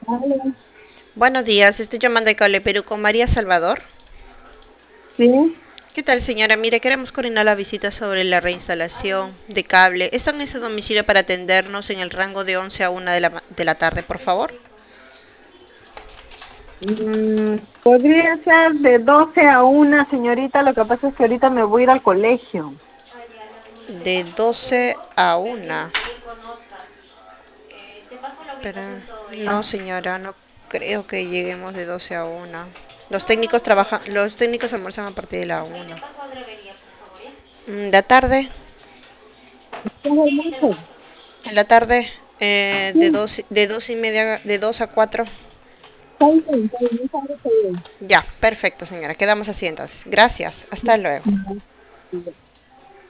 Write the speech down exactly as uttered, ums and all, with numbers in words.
Aló. Buenos días, estoy llamando de Cable Perú con María Salvador. Sí. ¿Qué tal, señora? Mire, queremos coordinar la visita sobre la reinstalación de cable. ¿Está en ese domicilio para atendernos en el rango de once a una de la, ma- de la tarde, por favor? Mm, podría ser de doce a una, señorita. Lo que pasa es que ahorita me voy a ir al colegio. De doce a una. Pero no, Ah, señora, no creo que lleguemos de doce a una. Los técnicos trabajan, los técnicos almuerzan a partir de la una. Mm, ¿La tarde? ¿estás hermoso? En la tarde, eh, de Sí, dos, de dos y media, de dos a cuatro. está bien, está bien, está bien, está Ya, perfecto, señora. Quedamos así entonces. Gracias. Hasta luego. bien.